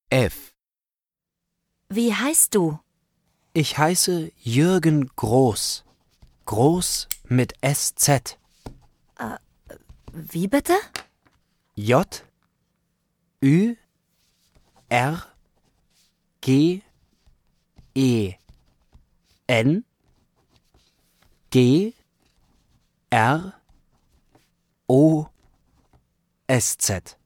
F. Wie heißt du? Ich heiße Jürgen Groß. Groß mit SZ. Wie bitte? J. Ü. R. G. E. N. G. R. O. SZ.